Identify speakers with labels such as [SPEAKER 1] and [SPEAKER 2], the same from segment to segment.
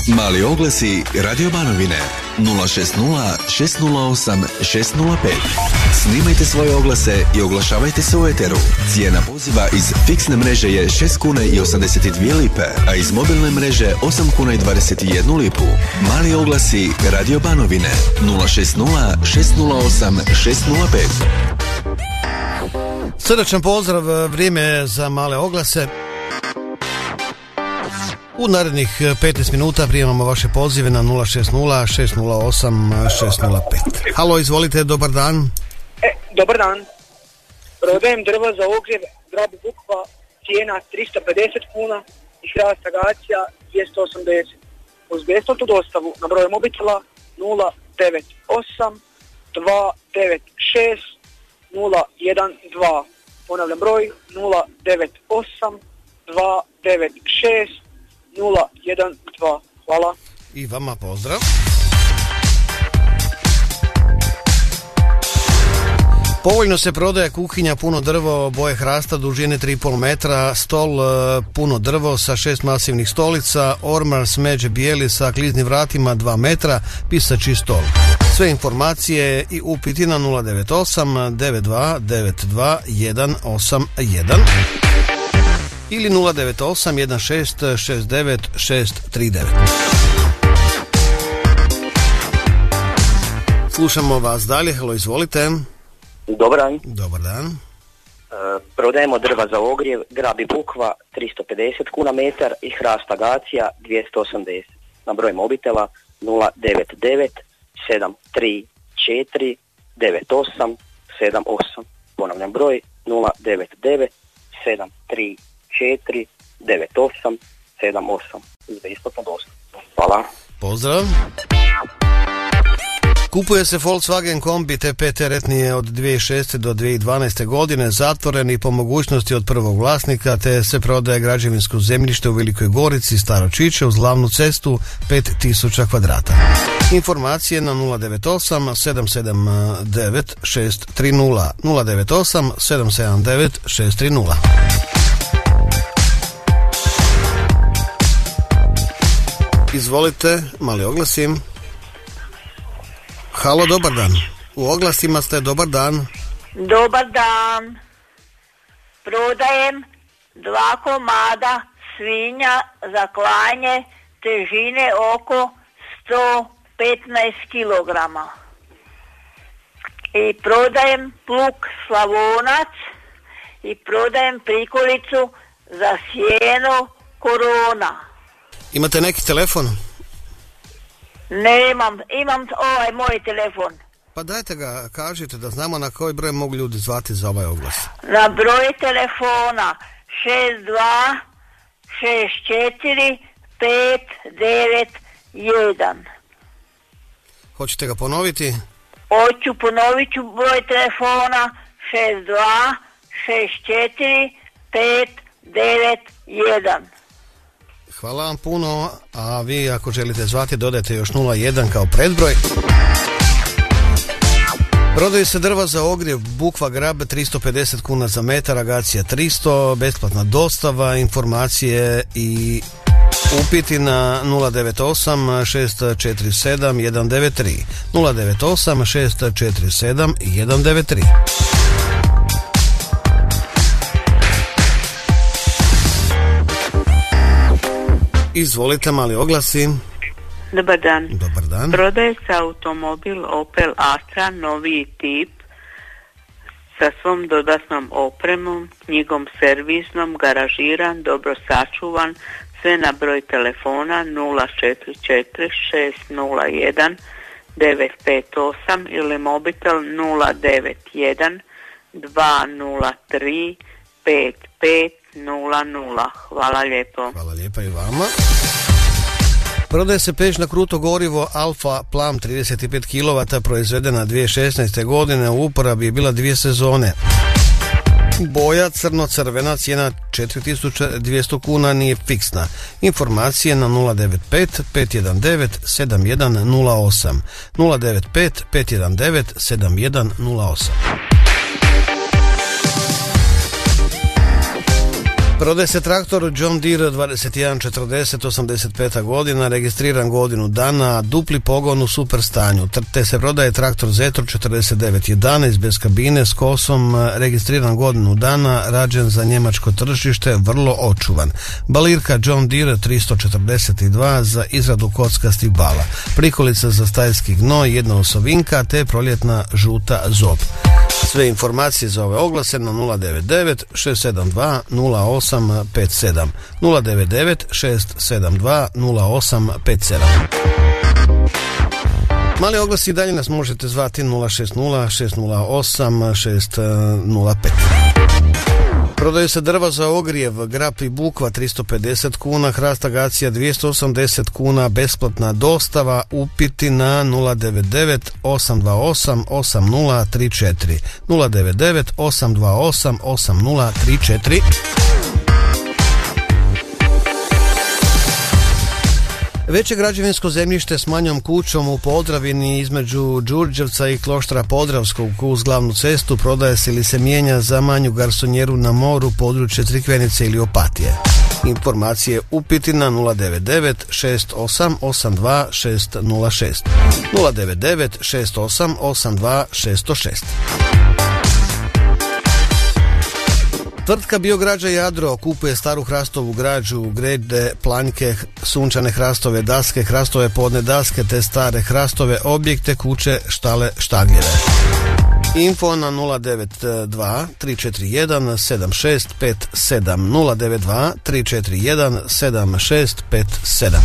[SPEAKER 1] Mali oglasi Radio Banovine 060 608 605. Snimajte svoje oglase i oglašavajte se u eteru. Cijena poziva iz fiksne mreže je 6 kuna i 82 lipe, a iz mobilne mreže 8 kuna i 21 lipu. Mali oglasi Radio Banovine 060 608 605.
[SPEAKER 2] Srdačan pozdrav, vrijeme za male oglase. U narednih 15 minuta prijemamo vaše pozive na 060 608 605. Halo, izvolite, dobar dan.
[SPEAKER 3] Dobar dan. Prodajem drva za ogrjev, grab Bukva, cijena 350 kuna i hrast agacija 280. Uz besplatnu dostavu na broj mobitela 098 296 012. Ponavljam broj 098 296 012. Hvala.
[SPEAKER 2] I vama pozdrav. Povoljno se prodaje kuhinja, puno drvo, boje hrasta, dužine 3,5 metra, stol, puno drvo sa 6 masivnih stolica, ormar smeđe bijeli sa kliznim vratima 2 metra, pisači stol. Sve informacije i upiti na 098 92 92 181 ili 098 16 69 639. Slušamo vas dalje. Halo, izvolite.
[SPEAKER 4] Dobar dan.
[SPEAKER 2] Dobar dan.
[SPEAKER 4] Prodajemo drva za ogrjev, grab Bukva 350 kuna metar i hrast agacija 280. Na broj mobitela 099 734 98 78. Ponavljam broj 099 734 98 78. Za isplatno dostup. Hvala.
[SPEAKER 2] Pozdrav. Kupuje se Volkswagen kombi TP teretni od 2006. do 2012. godine, zatvoren i po mogućnosti od prvog vlasnika, te se prodaje građevinsko zemljište u Velikoj Gorici, Staro Čiče, uz glavnu cestu 5000 kvadrata. Informacije na 098 779 630 098 779 630. Izvolite, mali oglasim. Halo, dobar dan. U oglasima ste, dobar dan.
[SPEAKER 5] Dobar dan. Prodajem 2 komada svinja za klanje težine oko 115 kilograma. I prodajem pluk Slavonac i prodajem prikolicu za sjeno Korona.
[SPEAKER 2] Imate neki telefon?
[SPEAKER 5] Nemam, imam ovaj moj telefon.
[SPEAKER 2] Pa dajte ga, kažite da znamo na koji broj mogu ljudi zvati za ovaj oglas.
[SPEAKER 5] Na broj telefona 62 64 591.
[SPEAKER 2] Hoćete ga ponoviti?
[SPEAKER 5] Hoću, ponovit ću broj telefona 62 64 591.
[SPEAKER 2] Hvala vam puno, a vi ako želite zvati dodajte još 01 kao predbroj. Prodaju se drva za ogrjev, Bukva grab 350 kuna za metar, agacija 300, besplatna dostava, informacije i upiti na 098 647 193 098 647 193. Izvolite, mali oglasi.
[SPEAKER 6] Dobar dan.
[SPEAKER 2] Dobar dan.
[SPEAKER 6] Prodaje se automobil Opel Astra, noviji tip, sa svom dodatnom opremom, knjigom servisnom, garažiran, dobro sačuvan, sve na broj telefona 044 601 958 ili mobitel 091 203 5500. Hvala lijepo.
[SPEAKER 2] Hvala lijepa i vama. Prodaje se peć na kruto gorivo Alfa Plam 35 kW, proizvedena 2016. godine, u uporabi je bila 2 sezone. Boja crno-crvena, cijena 4200 kuna, nije fiksna. Informacije na 095 519 7108 095 519 7108. Prodaje se traktor John Deere 2140, 85. godina, registriran godinu dana, dupli pogon u super stanju. Te se prodaje traktor Zetro 4911 bez kabine s kosom, registriran godinu dana, rađen za njemačko tržište, vrlo očuvan. Balirka John Deere 342 za izradu kockastih bala. Prikolica za stajski gnoj, jedna osovinka te proljetna žuta zob. Sve informacije za ove oglase na 099 672 0857 099 672 0857. Mali oglas i dalje nas možete zvati 060 608 605. Prodaju se drva za ogrijev, grap i bukva 350 kuna, hrast agacija 280 kuna, besplatna dostava, upiti na 099 828 8034 099 828 8034. Veće građevinsko zemljište s manjom kućom u Podravini između Đurđevca i Kloštara Podravskog uz glavnu cestu prodaje se ili se mijenja za manju garsonjeru na moru, područje Crikvenice ili Opatije. Informacije upiti na 099 68 82 606 099 68 82 606. Tvrtka Biograđa Jadro kupuje staru hrastovu građu, grede, planjke, sunčane hrastove daske, hrastove podne daske te stare hrastove objekte, kuće, štale, štagljeve. Info na 092 341 7657 092 341 7657.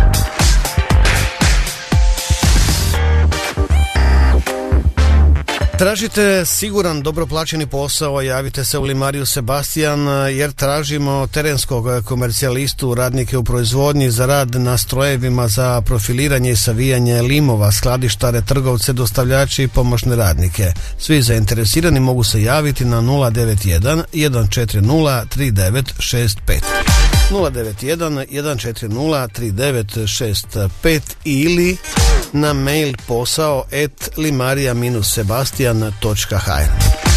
[SPEAKER 2] Tražite siguran, dobro plaćeni posao, javite se u Limariju Sebastian jer tražimo terenskog komercijalistu, radnike u proizvodnji za rad na strojevima za profiliranje i savijanje limova, skladištare, trgovce, dostavljači i pomoćne radnike. Svi zainteresirani mogu se javiti na 091 140 3965 091 140 3965 ili na mail posao@limaria-sebastian.hr.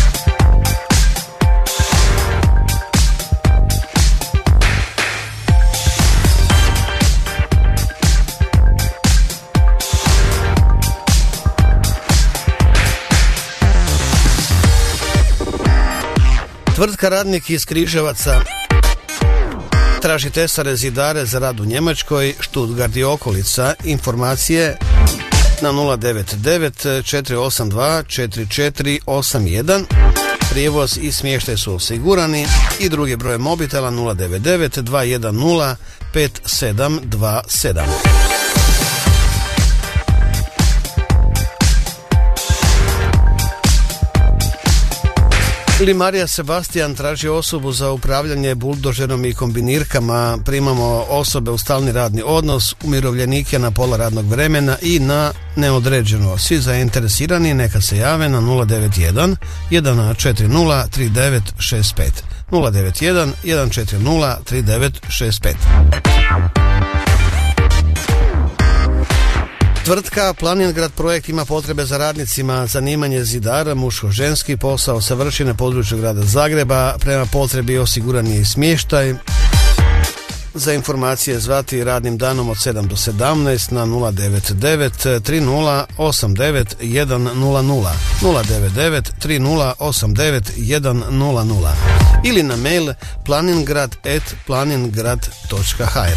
[SPEAKER 2] Tvrtka Radnik iz Križevaca traži tesare zidare za rad u Njemačkoj, Stuttgart i okolica. Informacije na 099 482 4481. Prijevoz i smještaj su osigurani i drugi broj mobitela 099 210 5727. Limarija Sebastian traži osobu za upravljanje buldožerom i kombinirkama. Primamo osobe u stalni radni odnos, umirovljenike na pola radnog vremena i na neodređeno. Svi zainteresirani neka se jave na 091 140 3965 091 140 3965. Tvrtka Planingrad Projekt ima potrebe za radnicima, zanimanje zidara, muško-ženski posao, savrši na području grada Zagreba, prema potrebi osiguran je i smještaj. Za informacije zvati radnim danom od 7 do 17 na 099 30 89 100 099 30 89 100 ili na mail planingrad@planingrad.hr.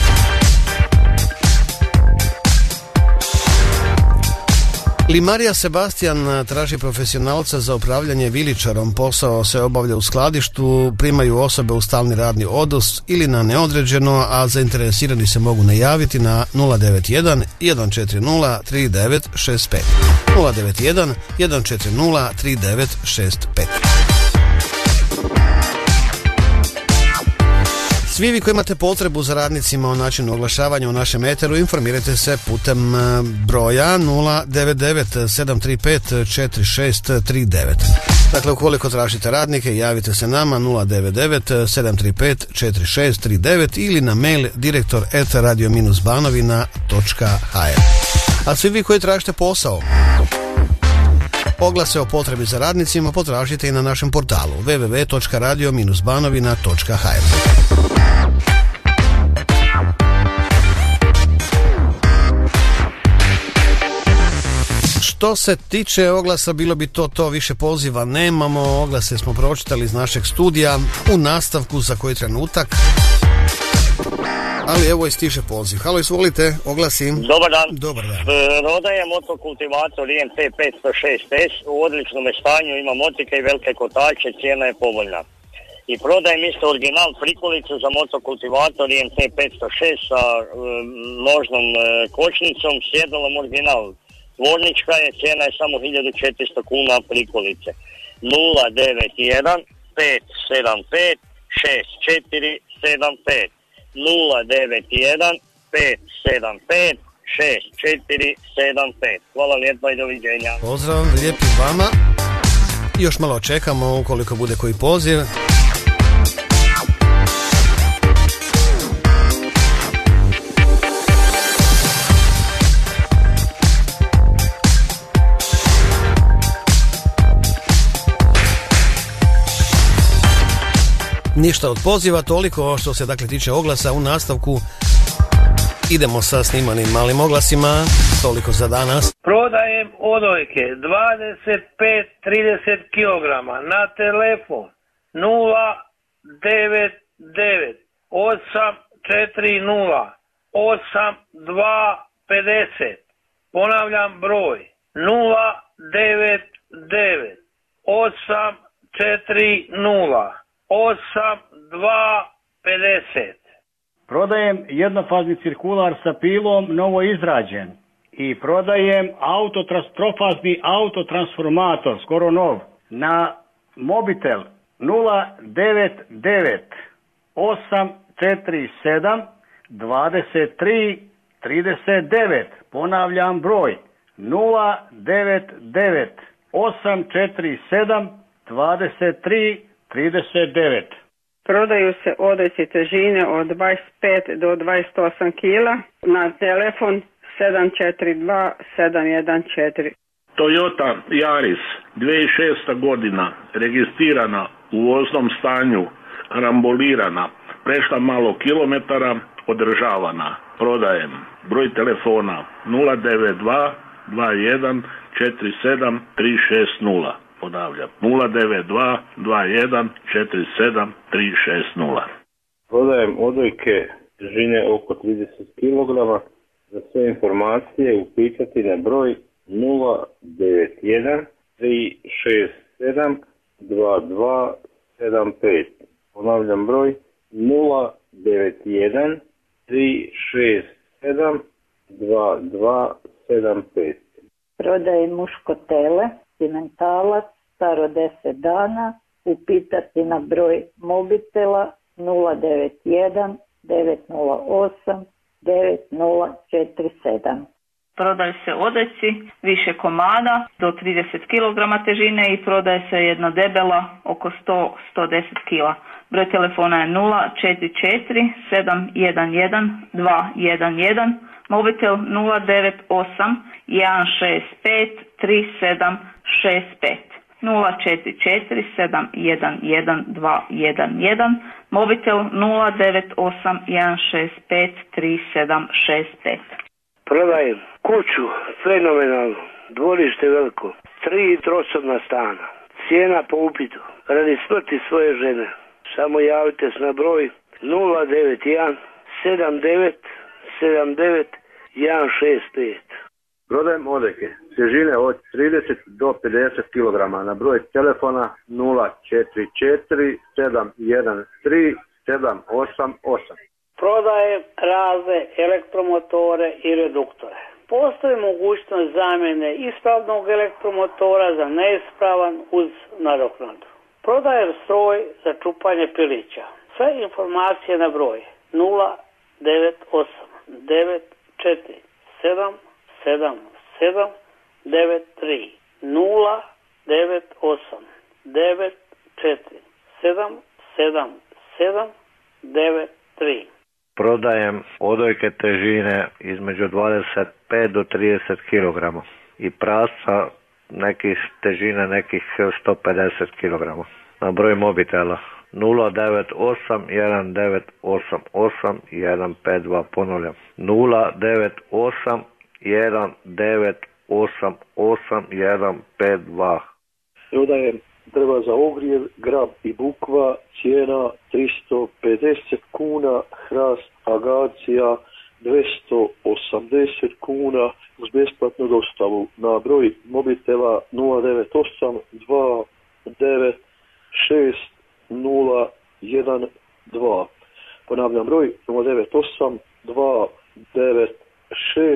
[SPEAKER 2] Limarija Sebastian traži profesionalca za upravljanje viličarom. Posao se obavlja u skladištu, primaju osobe u stalni radni odnos ili na neodređeno, a zainteresirani se mogu najaviti na 091 140 3965 091 140 3965. Svi vi koji imate potrebu za radnicima o načinu oglašavanja u našem eteru, informirajte se putem broja 099 735 4639. Dakle, ukoliko tražite radnike, javite se nama 099 735 4639 ili na mail direktor@radio-banovina.hr. A svi vi koji tražite posao, oglase o potrebi za radnicima potražite i na našem portalu www.radio-banovina.hr. Što se tiče oglasa, bilo bi to više poziva nemamo, oglase smo pročitali iz našeg studija u nastavku za koji trenutak. Ali evo i stiže poziv. Halo, izvolite, oglasim.
[SPEAKER 7] Dobar dan.
[SPEAKER 2] Dobar dan.
[SPEAKER 7] Prodajem motokultivator IMT 506S u odličnom stanju, ima motike i velike kotače, cijena je povoljna. I prodajem isto original prikolicu za motokultivator IMT 506 sa nožnom kočnicom, sjedalom original. Tvornička je, cijena je samo 1400 kuna prikolice. 091 575 6475 091 575 6475. Hvala lijepa i doviđenja.
[SPEAKER 2] Pozdrav, lijepi vama. Još malo čekamo ukoliko bude koji poziv. Ništa od poziva, toliko što se dakle tiče oglasa. U nastavku idemo sa snimanim malim oglasima, toliko za danas.
[SPEAKER 8] Prodajem odojke 25-30 kg na telefon 099 840 8250. Ponavljam broj 099 840 8250.
[SPEAKER 9] Prodajem jednofazni cirkular sa pilom novo izrađen i prodajem trofazni autotransformator skoro nov na mobitel 099 847 23 39. Ponavljam broj 099 847 23 39.
[SPEAKER 10] Prodaju se odojci težine od 25 do 28 kg na telefon 742 714.
[SPEAKER 11] Toyota Yaris 2006. godina, registrirana u voznom stanju, rambolirana, prešla malo kilometara, održavana. Prodajem. Broj telefona 092 21 47 360. Ponavljam, 092 21 47 360.
[SPEAKER 12] Prodajem odojke težine oko 30 kg. Za sve informacije upitati na broj 091 367 2275. Ponavljam broj 091 367 2275.
[SPEAKER 5] Prodajem muškotele, cimentalac, staro 10 dana, upitati na broj mobitela 091 908 9047.
[SPEAKER 13] Prodaju se odojci, više komada, do 30 kg težine i prodaje se jedna debela, oko 100-110 kg. Broj telefona je 044 711 211, mobitel 098 165 3765. 044 711 211, mobitel 098 165 3765.
[SPEAKER 8] Prodajem kuću, fenomenalno, dvorište veliko, 3 trosobna stana, cijena po upitu, radi smrti svoje žene. Samo javite se na broj 091 79 79 165.
[SPEAKER 12] Prodajem odojke težine od 30 do 50 kg na broj telefona 044 713 788.
[SPEAKER 14] Prodajem razne elektromotore i reduktore. Postoji mogućnost zamjene ispravnog elektromotora za neispravan uz nadoknadu. Prodajem stroj za čupanje pilića. Sve informacije na broj 098 94 777 93 098 94 777 93.
[SPEAKER 15] Prodajem odojke težine između 25 do 30 kg i prasca nekih težine nekih 150 kg. Na broj mobitela 098 1988 152, ponavljam 098 1988 888152.
[SPEAKER 16] Prodajem drva za ogrjev, grab i bukva, cijena 350 kuna, hrast, agacija 280 kuna uz besplatnu dostavu na broj mobitela 098 296 012. Ponavljam broj 098 296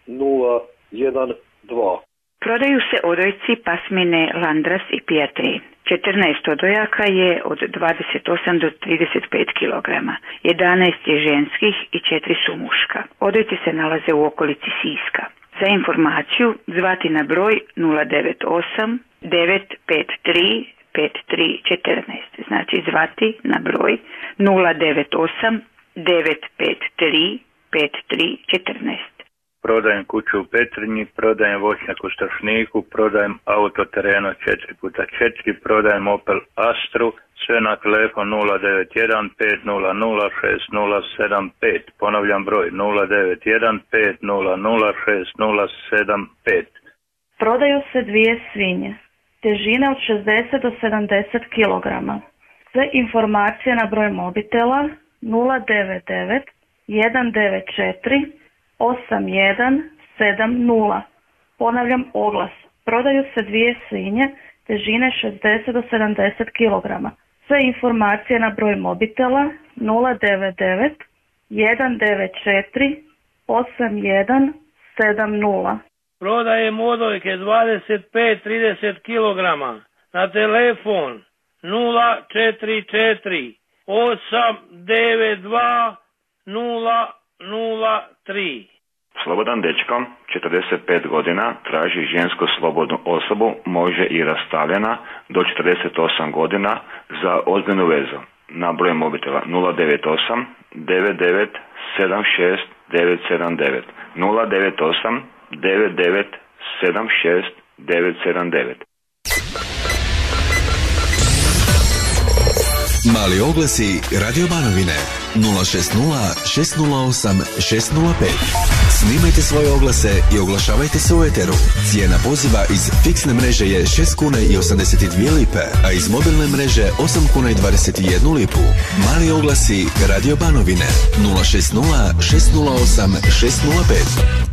[SPEAKER 16] 012.
[SPEAKER 17] Prodaju se odojci pasmine Landras i Piatri. 14 odojaka je od 28 do 35 kg. 11 je ženskih i 4 su muška. Odojci se nalaze u okolici Siska. Za informaciju zvati na broj 098 953 5314. Znači zvati na broj 098 953 5314.
[SPEAKER 18] Prodajem kuću u Petrinji, prodajem voćnjak u Strašniku, prodajem auto Tereno 4x4, prodajem Opel Astru, sve na telefon 091 500 6075. Ponavljam broj 091 500 6075.
[SPEAKER 13] Prodaju se 2 svinje, težine od 60 do 70 kg. Sve informacije na broj mobitela 099 194 8170. Ponavljam oglas. Prodaju se 2 svinje, težine 60 do 70 kg. Sve informacije na broj mobitela 099 194 8170.
[SPEAKER 19] Prodajem odojke 25-30 kg na telefon 044 892 003.
[SPEAKER 20] Slobodan dečko, 45 godina, traži žensku slobodnu osobu, može i rastavljena, do 48 godina za ozbiljnu vezu. Na broj mobitela 098 99 76 979. 098 99 76 979.
[SPEAKER 1] Mali oglasi Radio Banovine 060 608 605. Snimajte svoje oglase i oglašavajte se u eteru. Cijena poziva iz fiksne mreže je 6 kuna i 82 lipe, a iz mobilne mreže 8 kuna i 21 lipu. Mali oglasi Radio Banovine 060 608 605.